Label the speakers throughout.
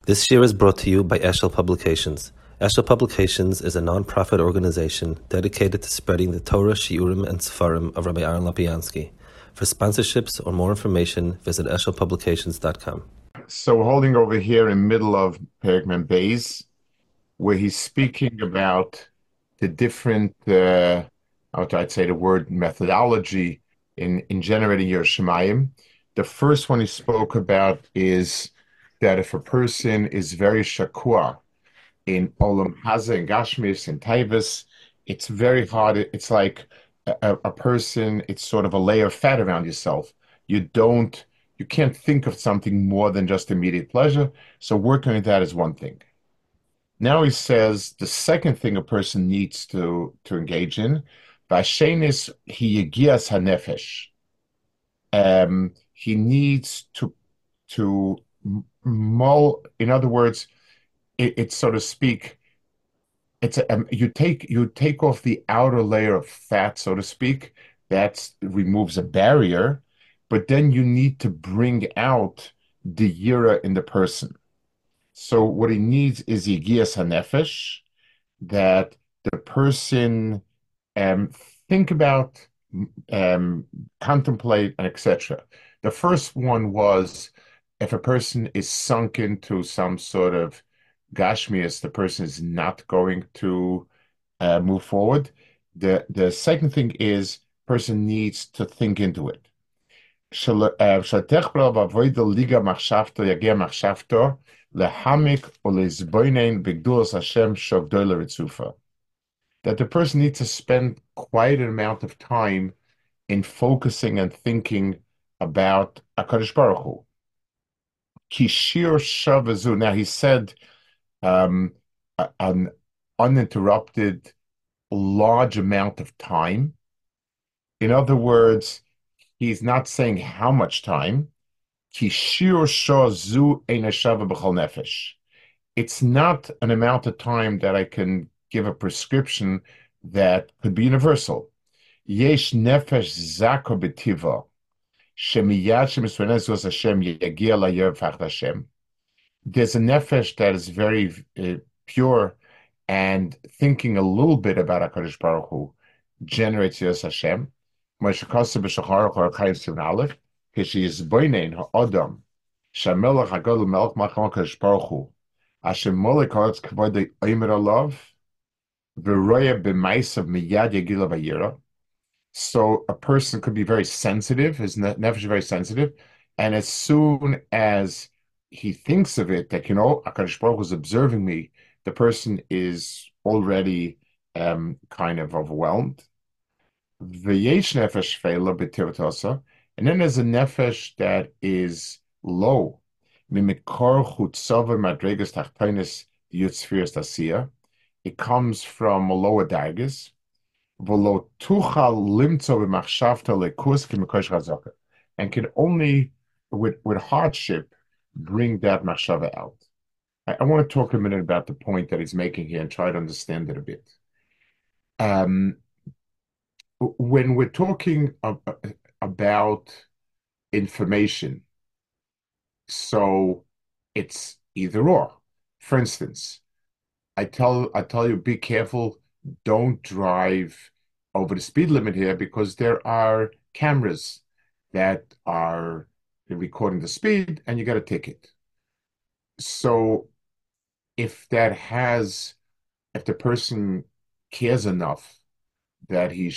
Speaker 1: This year is brought to you by Eshel Publications. Eshel Publications is a non-profit organization dedicated to spreading the Torah, Shiurim, and Sefarim of Rabbi Aaron Lapiansky. For sponsorships or more information, visit eshelpublications.com.
Speaker 2: So we're holding over here in middle of Perek Mem Beis, where he's speaking about the different, I'd say the word methodology in generating your Shemayim. The first one he spoke about is that if a person is very shakua in Olam Haza, in Gashmis, in Taivas, it's very hard. It's like a person, it's sort of a layer of fat around yourself. You can't think of something more than just immediate pleasure. So working with that is one thing. Now he says the second thing a person needs to engage in, Vashenis hiyigias hanefesh. He needs to mull. In other words, it's so to speak. You take off the outer layer of fat, so to speak. That removes a barrier, but then you need to bring out the yira in the person. So what he needs is yigias hanefesh, that the person um, think about, contemplate, and etc. The first one was if a person is sunk into some sort of gashmias, the person is not going to move forward. The second thing is person needs to think into it. That the person needs to spend quite an amount of time in focusing and thinking about HaKadosh Baruch Hu. Kishir Shavazu. Now he said an uninterrupted large amount of time. In other words, he's not saying how much time. Kishir Shazu Ein Shava B'chol Nefesh. It's not an amount of time that I can give a prescription that could be universal. Yesh nefesh zako b'tiva, shemiyad shemisvenezus Hashem yagia layer v'chad Hashem. There's a nefesh that is very pure, and thinking a little bit about HaKadosh Baruch Hu generates Yos Hashem. Moshe Kosev b'Shachar Chayim Sivin Aleph, Kishi Yizboinein ha'odam, Shamelach HaGadol Melech Machal HaKadosh Baruch Hu, Hashem Molech Haaretz Kavod Omer Alav, V'roya b'maisav miyad yagila v'yira. So a person could be very sensitive, his nefesh is very sensitive, and as soon as he thinks of it, that, HaKadosh Baruch Hu is observing me, the person is already kind of overwhelmed. V'yesh nefesh feila b'tivatosa, and then there's a nefesh that is low. Mimikor chutzava madregas tachtonis yutzfiras tasiya. It comes from a lower dagas. And can only, with hardship, bring that machshava out. I want to talk a minute about the point that he's making here and try to understand it a bit. When we're talking about information, so it's either or. For instance, I tell you, be careful, don't drive over the speed limit here because there are cameras that are recording the speed and you got a ticket. So if the person cares enough that he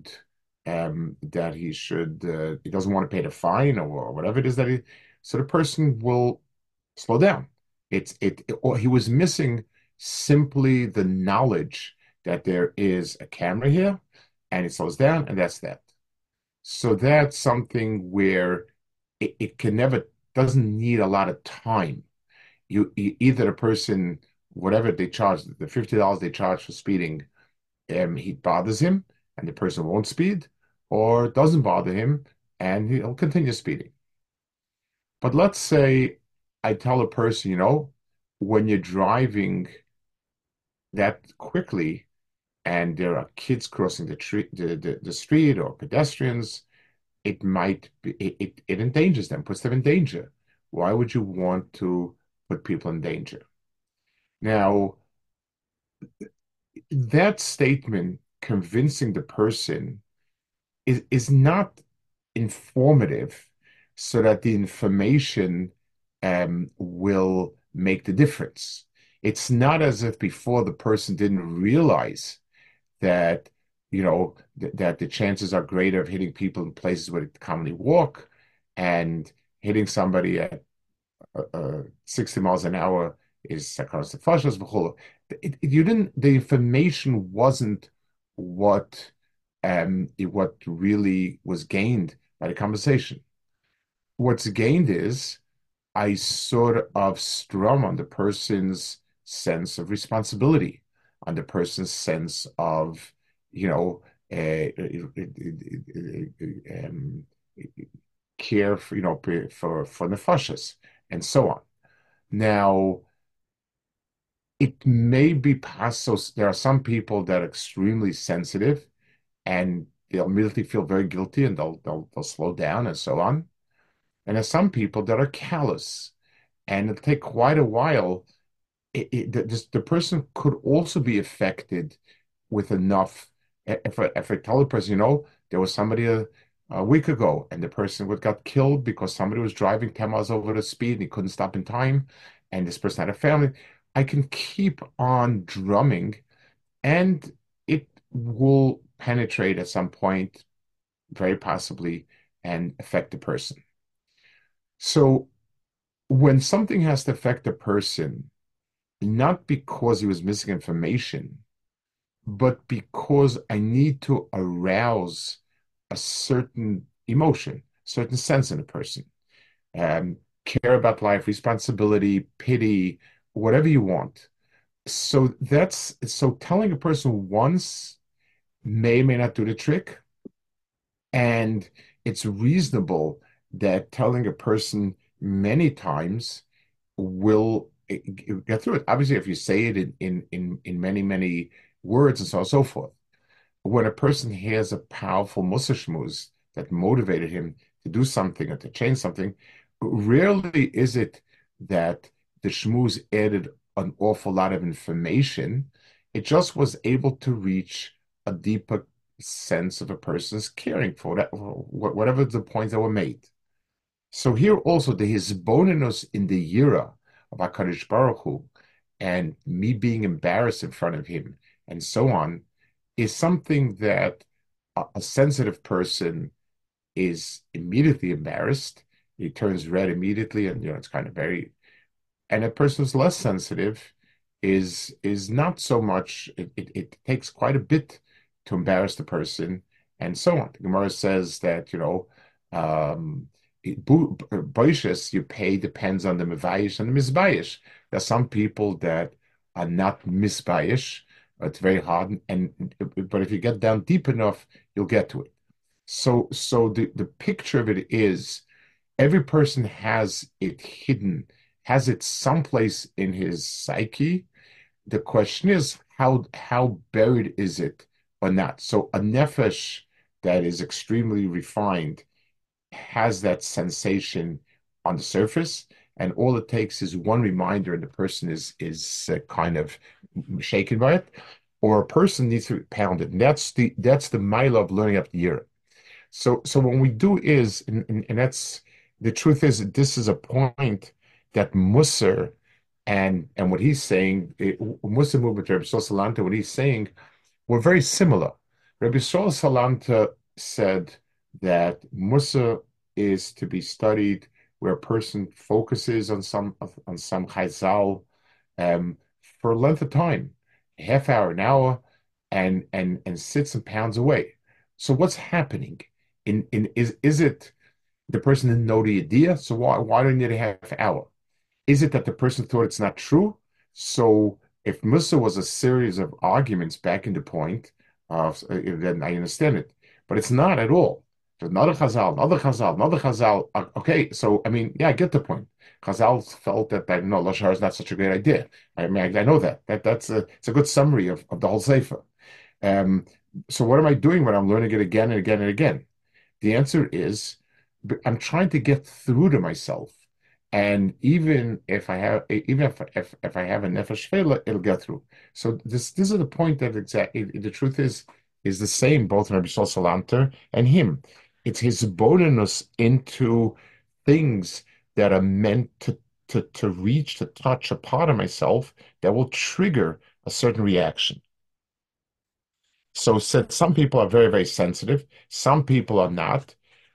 Speaker 2: doesn't want to pay the fine or whatever it is so the person will slow down. Or he was missing simply the knowledge that there is a camera here, and it slows down, and that's that. So that's something where it doesn't need a lot of time. Either the person, whatever they charge, the $50 they charge for speeding, he bothers him, and the person won't speed, or it doesn't bother him, and he'll continue speeding. But let's say I tell a person, when you're driving that quickly and there are kids crossing the street or pedestrians, it endangers them, puts them in danger. Why would you want to put people in danger. Now, that statement convincing the person is not informative so that the information will make the difference. It's not as if before the person didn't realize that, that the chances are greater of hitting people in places where they commonly walk and hitting somebody at 60 miles an hour is across the fashas. You didn't, the information wasn't what what really was gained by the conversation. What's gained is I sort of strum on the person's sense of responsibility, on the person's sense of, you know, um, care for, for nefashos and so on. Now, it may be possible. There are some people that are extremely sensitive and they'll immediately feel very guilty and they'll slow down and so on. And there's some people that are callous and it'll take quite a while. The person could also be affected with enough. If I tell the person, there was somebody a week ago and the person would got killed because somebody was driving 10 miles over the speed and he couldn't stop in time, and this person had a family, I can keep on drumming and it will penetrate at some point, very possibly, and affect the person. So when something has to affect a person, not because he was missing information, but because I need to arouse a certain emotion, certain sense in a person, care about life, responsibility, pity, whatever you want. So telling a person once may not do the trick, and it's reasonable that telling a person many times will get through it. Obviously, if you say it in many words and so on and so forth. When a person has a powerful Mussar shmuz that motivated him to do something or to change something, rarely is it that the shmuz added an awful lot of information. It just was able to reach a deeper sense of a person's caring for that, whatever the points that were made. So here also the hisbonenus in the yira of HaKadosh Baruch Hu and me being embarrassed in front of him and so on is something that a sensitive person is immediately embarrassed. He turns red immediately, and it's kind of very. And a person who's less sensitive is not so much. It takes quite a bit to embarrass the person, and so on. The Gemara says that boishes you pay depends on the mevayish and the misbayish. There are some people that are not misbayish. It's very hard, but if you get down deep enough, you'll get to it. So the picture of it is every person has it hidden, has it someplace in his psyche. The question is how buried is it or not? So a nefesh that is extremely refined has that sensation on the surface, and all it takes is one reminder, and the person is kind of shaken by it, or a person needs to pound it. And that's the mile of learning up the year. So what we do is, and that's the truth is that this is a point that Musser and what he's saying, Musser movement, Rabbi Yisrael Salanta, what he's saying were very similar. Rabbi Yisrael Salanta said that Musa is to be studied where a person focuses on some chazal for a length of time, a half hour, an hour, and sits and pounds away. So what's happening? Is it the person didn't know the idea? So why do you need a half hour? Is it that the person thought it's not true? So if Musa was a series of arguments back in the point, then I understand it. But it's not at all. There's another Chazal, another Chazal, another Chazal. Okay, so I mean, yeah, I get the point. Chazal felt that no, Lashon is not such a great idea. I mean, I know that. It's a good summary of the whole Sefer. Um, so what am I doing when I'm learning it again and again and again? The answer is I'm trying to get through to myself And even if I have a nefesh shvela, it'll get through. So this is the point that exactly the truth is the same both in Rabbi Shol Salanter and him. It's his bonus into things that are meant to reach, to touch a part of myself that will trigger a certain reaction. So said some people are very, very sensitive, some people are not.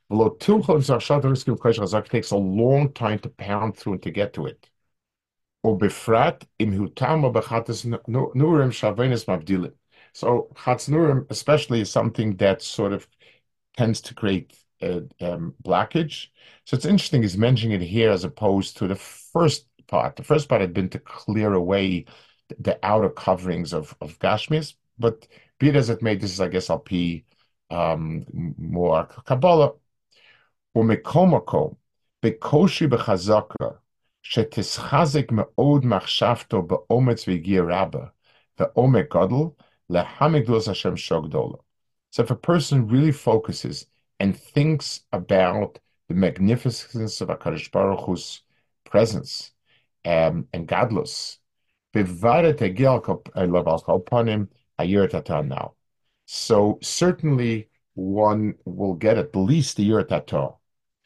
Speaker 2: It takes a long time to pound through and to get to it. ובפרט אם הותאם בחטא נורים שהאבונס מבדילים. So Chatz especially is something that sort of tends to create blockage. So it's interesting he's mentioning it here as opposed to the first part. The first part had been to clear away the outer coverings of Gashmis, but be it as it may, this is, I guess, Al-Pi more Kabbalah. ומכל מקום, בקושי בחזקה, שתסחזק מאוד מחשבתו באומץ ויגיע רבה, ועומק גדול, להמגדלוס השם שו גדולה. So if a person really focuses and thinks about the magnificence of HaKadosh Baruch Hu's presence and godless, בוודאי תגיע על כל פנים, היראת התורה now. So certainly one will get at least the yirat Torah.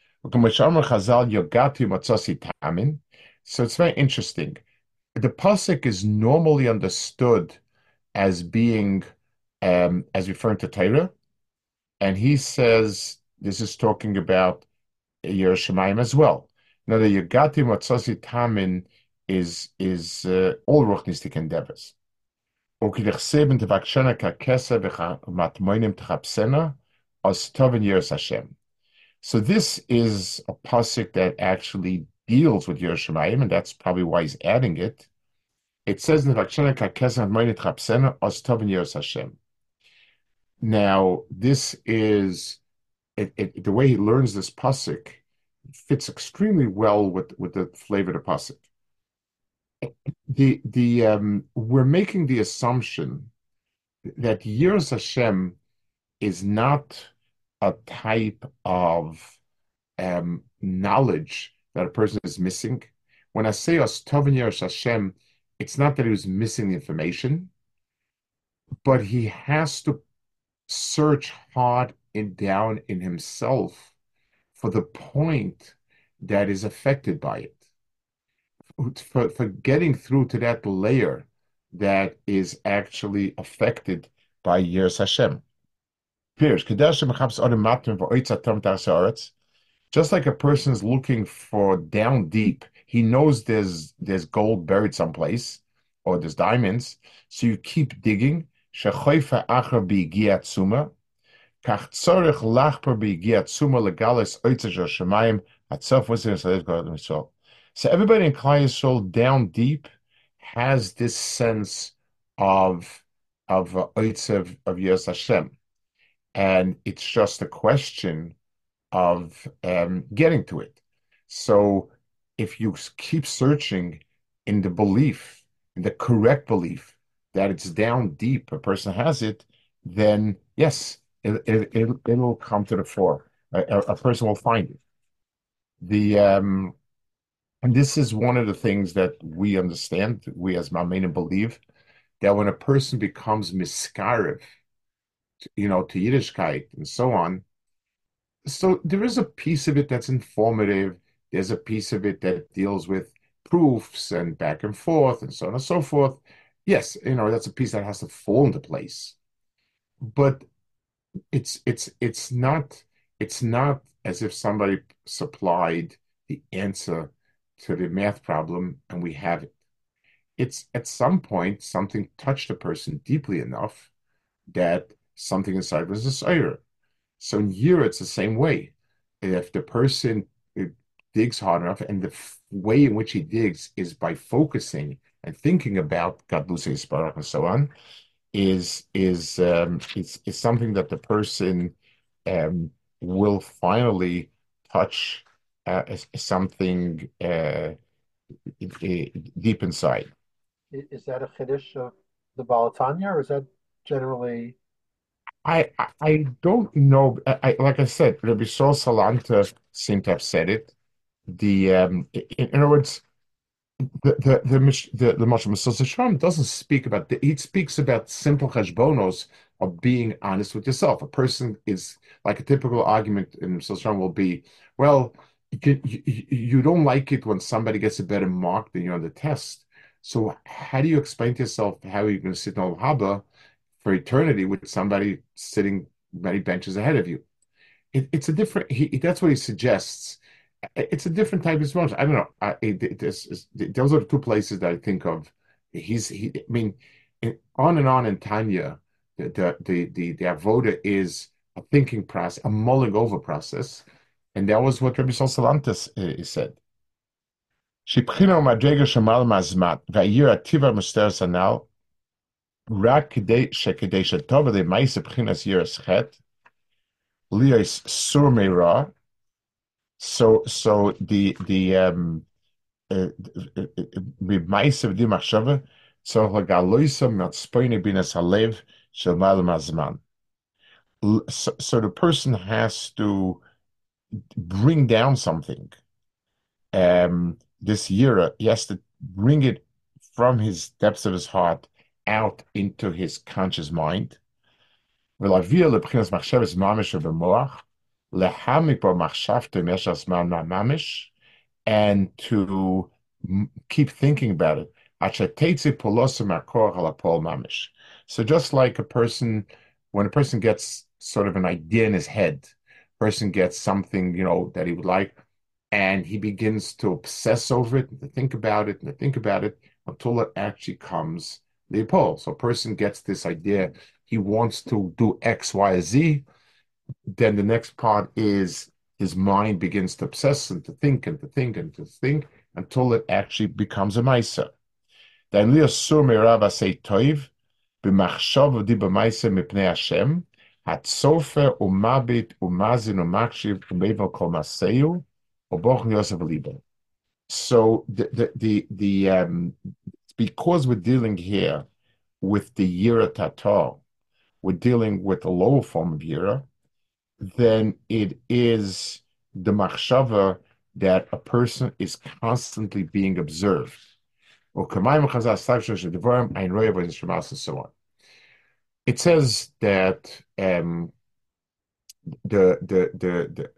Speaker 2: So it's very interesting. The pasuk is normally understood as being as referring to Torah, and he says this is talking about Yerushalayim as well. Now the Yagati Matzasi Tamin is all ruchnistic endeavors. וכדכסב תבקשנה ככסף ומטמונים תחפשנה, אז טוב ירס Hashem. So this is a pasuk that actually deals with Yerushalayim, and that's probably why he's adding it. It says in the Hashem. Now, this is the way he learns this pasuk fits extremely well with the flavor of the pasuk. We're making the assumption that Yiras Hashem is not a type of knowledge that a person is missing. When I say Os Tovin Yiras Hashem, it's not that he was missing the information, but he has to search hard and down in himself for the point that is affected by it. For getting through to that layer that is actually affected by Yiras Hashem. Just like a person is looking for down deep, he knows there's gold buried someplace, or there's diamonds, so you keep digging. כך צורך לחפור ביגיע עצומה לגלס אויצה של השמיים, עד סוף וזיר ישראל גדול מישראל. So everybody in Klal Yisrael down deep has this sense of oitza of Yiras Hashem, and it's just a question of getting to it. So if you keep searching in the belief, in the correct belief that it's down deep, a person has it, then yes, it'll come to the fore. A person will find it. And this is one of the things that we understand, we as Ma'amenim believe, that when a person becomes miskarev, to Yiddishkeit and so on, so there is a piece of it that's informative. There's a piece of it that deals with proofs and back and forth and so on and so forth. Yes, that's a piece that has to fall into place. But it's not as if somebody supplied the answer to the math problem and we have it. It's at some point something touched a person deeply enough that something inside was a desire. So in year it's the same way. If the person digs hard enough, and the way in which he digs is by focusing and thinking about Gadlus Yisparach and so on, is something that the person will finally touch something deep inside.
Speaker 3: Is that a chiddush of the Baal Tanya, or is that generally?
Speaker 2: I don't know. Like I said, Rabbi Shol Salanter seemed to have said it. In other words, the Moshe Mesilas Yesharim doesn't speak about he speaks about simple cheshbonos of being honest with yourself. A person is like a typical argument in Mesilas Yesharim will be, well, you don't like it when somebody gets a better mark than you on the test. So how do you explain to yourself how you're going to sit on Haba for eternity with somebody sitting many benches ahead of you? It's a different. That's what he suggests. It's a different type of sponge. I don't know. Those are the two places that I think of. I mean, on and on in Tanya, the avoda is a thinking process, a mulling over process, and that was what Rabbi Salantis said. Shibchino madrega shemal mazmat va'yir ativa muster sanal rak kedei shetov le'maisa b'chinas yiras chet lias sur meira. So B'maisav di machshava tzorich legaloisa mitzpoini binas halev shel ma'alim hazman. So the person has to bring down something. This year, he has to bring it from his depths of his heart out into his conscious mind. ולהביא לבחינת מחשבת ממש ובמוח, להעמיק בו מחשבתו במשך זמן ממש, and to keep thinking about it. So just like when a person gets sort of an idea in his head, person gets something, that he would like, and he begins to obsess over it, and to think about it, and to think about it, until it actually comes the pole. So a person gets this idea, he wants to do X, Y, Z, then the next part is his mind begins to obsess and to think and to think and to think until it actually becomes a Maisa. Then liasur meirav say toiv b'machshav di b'maisa mipnei Hashem hatzofer umabit umazin umakshiv umevel kol maseyu ubochn yosef libo. So because we're dealing here with the Yira Tatar, we're dealing with a lower form of Yira, then it is the machshava that a person is constantly being observed. It says that the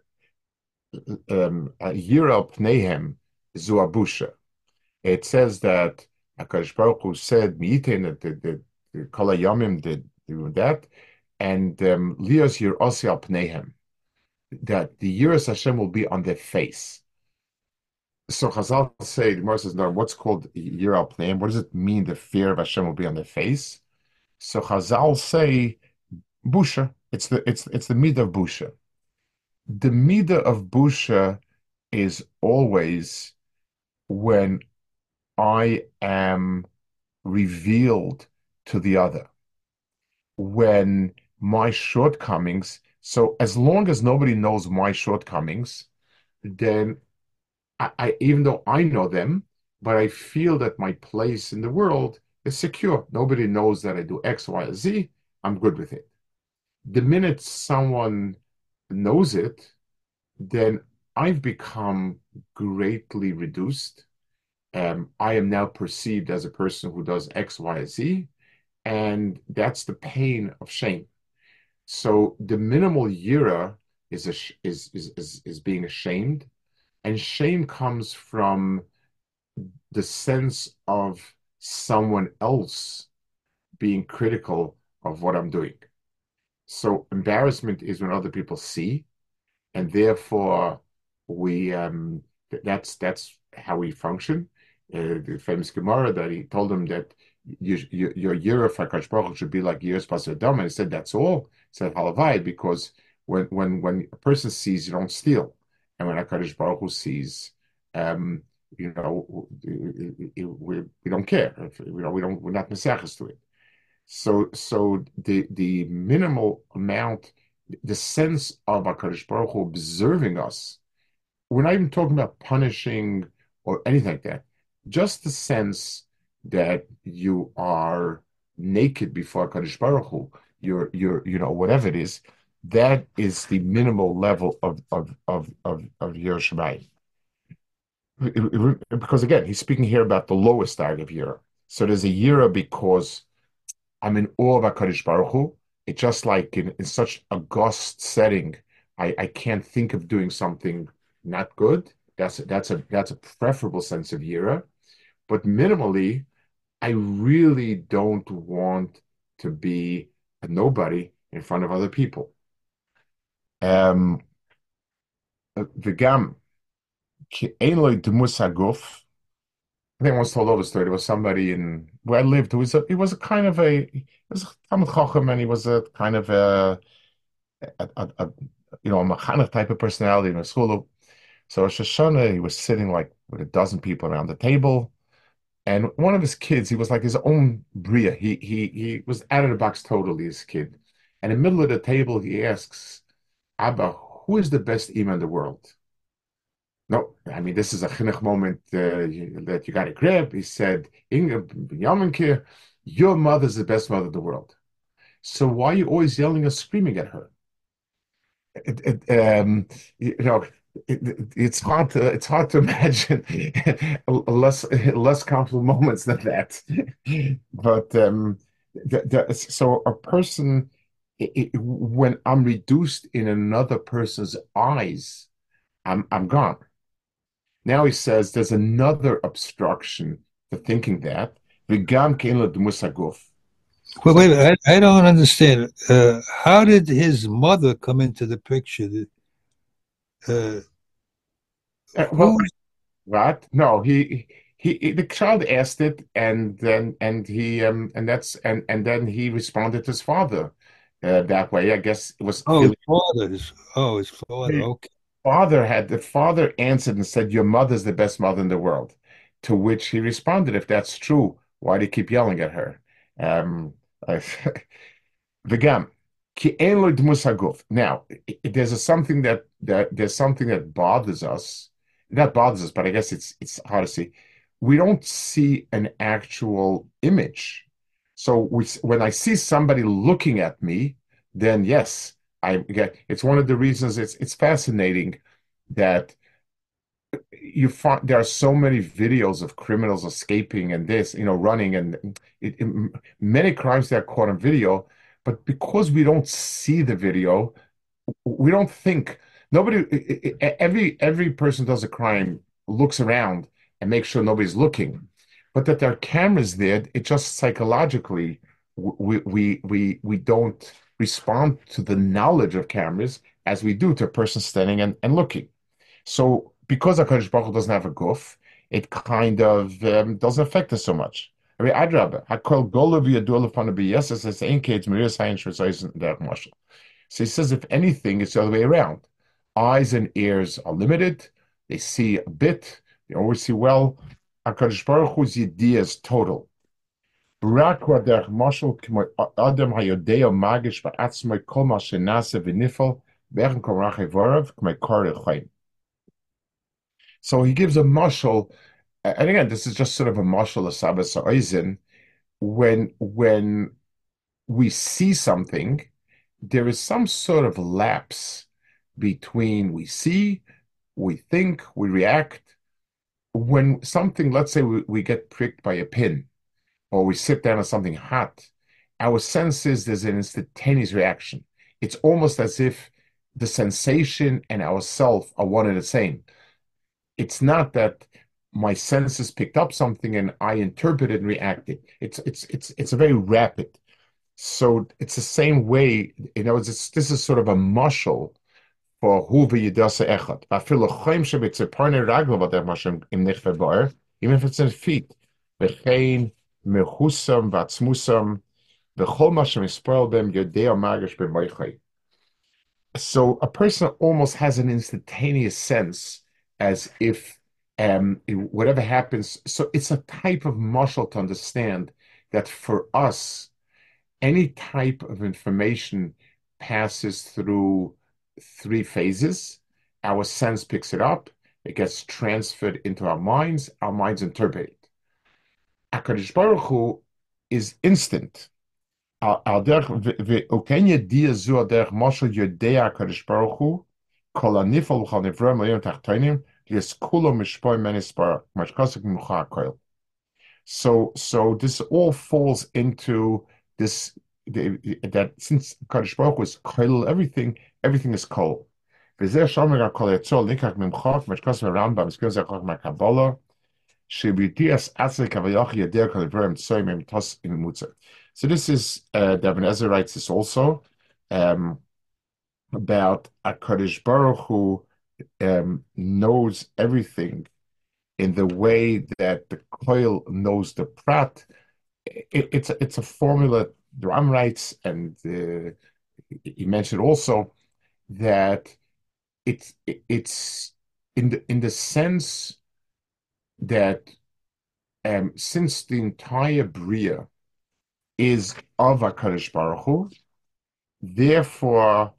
Speaker 2: Yira Pneihem Zuabusha. It says that HaKadosh Baruch Hu said, Mi'itin, that the Kol HaYomim did do that, and Lios Yirosi Al Pneihem, that the Yiras Hashem will be on their face. So Chazal say, the Gemara says, no, what's called Yira Al Pneihem? What does it mean the fear of Hashem will be on their face? So Chazal say, Busha. It's the midah of Busha. The midah of Busha is always when I am revealed to the other, when my shortcomings, so as long as nobody knows my shortcomings, then I even though I know them, but I feel that my place in the world is secure. Nobody knows that I do X, Y, or Z. I'm good with it. The minute someone knows it, then I've become greatly reduced. I am now perceived as a person who does X, Y, Z, and that's the pain of shame. So the minimal yira is being ashamed, and shame comes from the sense of someone else being critical of what I'm doing. So embarrassment is when other people see, and therefore we that's how we function. The famous Gemara that he told him that your year of HaKadosh Baruch Hu should be like years Pasur Adam, and he said that's all. He said halavai, because when a person sees, you don't steal, and when HaKadosh Baruch Hu sees, we don't care. We're not mesachas to it. So the minimal amount, the sense of HaKadosh Baruch Hu observing us, we're not even talking about punishing or anything like that. Just the sense that you are naked before HaKadosh Baruch Hu, you're whatever it is, that is the minimal level of Yerushalayim. because again, he's speaking here about the lowest darg of Yira. So there's a Yira because I'm in awe of HaKadosh Baruch Hu. It's just like in such august setting, I can't think of doing something not good. That's a preferable sense of Yira. But minimally, I really don't want to be a nobody in front of other people. Um, V'gam, ki ein lo dmus haguf. I think I once told over the story. There was somebody in where I lived who was he was a kind of he was a Talmid Chacham, and he was a kind of a a mechanech type of personality in a school. So Shoshana, he was sitting like with a dozen people around the table, and one of his kids, he was like his own bria. He was out of the box totally, his kid. And in the middle of the table, he asks, Abba, who is the best imam in the world? No, I mean, this is a chinuch moment that you got to grab. He said, Inga Binyaminke, your mother's the best mother in the world. So why are you always yelling and screaming at her? It, it, um, you know, it's hard to imagine less comfortable moments than that. But so a person, when I'm reduced in another person's eyes, I'm gone. Now he says there's another obstruction to thinking that. V'gam kein lo d'mus haguf.
Speaker 4: Wait,
Speaker 2: So,
Speaker 4: wait, I don't understand. How did his mother come into the picture? Uh,
Speaker 2: well,
Speaker 4: who?
Speaker 2: what? No, the child asked it, and then he responded to his father that way. I guess it was
Speaker 4: Oh, his
Speaker 2: feeling.
Speaker 4: father. His father. Okay.
Speaker 2: The father answered and said, "Your mother's the best mother in the world." To which he responded, "If that's true, why do you keep yelling at her?" Um, V'gam, ki ein lo d'mus haguf. Now, there's something that bothers us. Not bothers us, but I guess it's hard to see. We don't see an actual image. So when I see somebody looking at me, then yes, I get. It's one of the reasons it's fascinating that you find there are so many videos of criminals escaping and this, running, and many crimes that are caught on video. But because we don't see the video, we don't think nobody. Every person does a crime looks around and makes sure nobody's looking, but that there are cameras there. It just psychologically we don't respond to the knowledge of cameras as we do to a person standing and looking. So because HaKadosh Baruch Hu doesn't have a guf, it kind of doesn't affect us so much. I mean, Adrabah, Hakol Golav Yadul upon the BS says Ein Kids Marias Hayin Shrezaisen Derech Mashal. So he says, if anything, it's the other way around. Eyes and ears are limited; they see a bit, they always see well. HaKadosh Baruch Hu's idea is total. Rak wa derech mashal k'mo Adam hayodeo magish ba'atzmai kol ma shenase v'nifel v'echen kol rachei vorav k'mei kar chayim. So he gives a mashal, and again, this is just sort of a mashal of Sabbas Oizen. When we see something, there is some sort of lapse between we see, we think, we react. When something, let's say we get pricked by a pin, or we sit down on something hot, our sense is there's an instantaneous reaction. It's almost as if the sensation and ourself are one and the same. It's not that my senses picked up something and I interpreted and reacted. It's a very rapid. So it's the same way, this is sort of a mashal for hu v'yidasa echad. Afilu choim shebitzipone raglo v'adech mashem im nichve bar, even if it's in feet. V'chein mechusam v'atzmusam v'chol mashem ispoil bem yodeo magish b'moichai. So a person almost has an instantaneous sense as if whatever happens. So it's a type of mashal to understand that for us, any type of information passes through three phases. Our sense picks it up, it gets transferred into our minds interpret it. HaKadosh Baruch Hu is instant. Al derech v'okenya dia zu al derech mashal yodea HaKadosh Baruch Hu kol hanifal v'chal nivroim le'yom tachtonim Yes, kulo mishpoy menispar mashkasik mucha koil. So this all falls into this that since Kadosh Baruch Hu is koil everything is kol. וזה שאומר הכל יצור לקח ממך, משקוס הרמב"ם, מסביר זה חוכמה מהקבלה, שבידיעס עצר כביכול ידע כל הדברים צויים עם תוס עם ממוצע. So this is, the Ibn Ezra writes this also, about HaKadosh Baruch Hu knows everything in the way that the koil knows the prat. It's a formula the Ram writes, and he mentioned also that it's in the sense that since the entire Bria is of HaKadosh Baruch Hu, therefore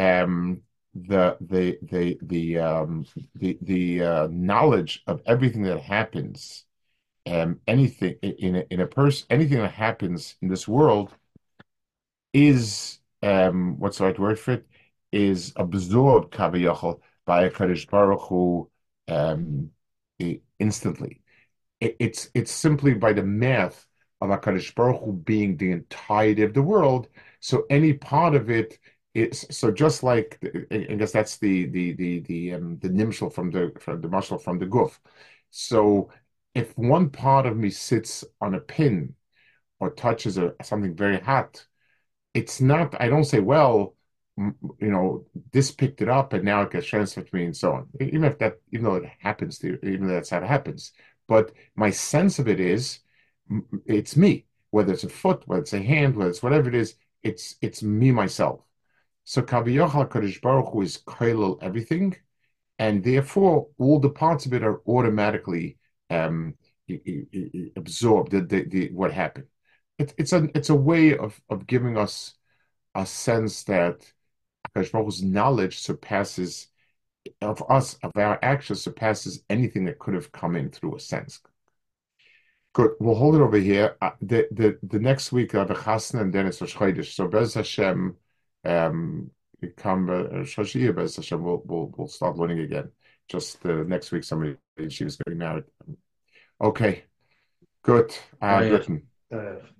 Speaker 2: the knowledge of everything that happens, anything in a person, anything that happens in this world is what's the right word for it? Is absorbed kaviyachol by HaKadosh Baruch Hu instantly. It's simply by the math of HaKadosh Baruch Hu being the entirety of the world. So any part of it is so just like I guess that's the nimshal from the mashal from the guf. So if one part of me sits on a pin or touches something very hot, it's not, I don't say, well, this picked it up and now it gets transferred to me and so on. Even though it happens to you, even though that's how it happens. But my sense of it is, it's me. Whether it's a foot, whether it's a hand, whether it's whatever it is, it's me, myself. So Kaviyachal Kadosh Baruch Hu is koilel everything, and therefore all the parts of it are automatically absorbed. What happened. It's a way of giving us a sense that Hakadosh Baruch Hu's knowledge surpasses of us, of our actions, surpasses anything that could have come in through a sense. Good. We'll hold it over here. The next week I have a chasna and then it's Rosh Chodesh. So Bez Hashem, come Shashiyah Bez Hashem. We'll start learning again. Just next week, she was getting married. Okay. Good. Written.